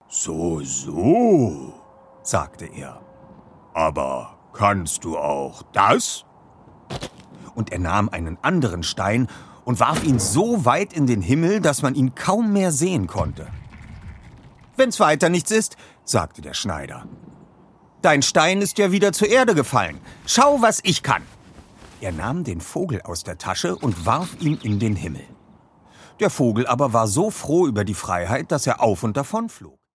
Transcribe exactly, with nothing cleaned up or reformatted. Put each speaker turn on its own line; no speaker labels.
»So, so«, sagte er. »Aber kannst du auch das?« Und er nahm einen anderen Stein und warf ihn so weit in den Himmel, dass man ihn kaum mehr sehen konnte. »Wenn's weiter nichts ist«, sagte der Schneider. »Dein Stein ist ja wieder zur Erde gefallen. Schau, was ich kann.« Er nahm den Vogel aus der Tasche und warf ihn in den Himmel. Der Vogel aber war so froh über die Freiheit, dass er auf und davon flog.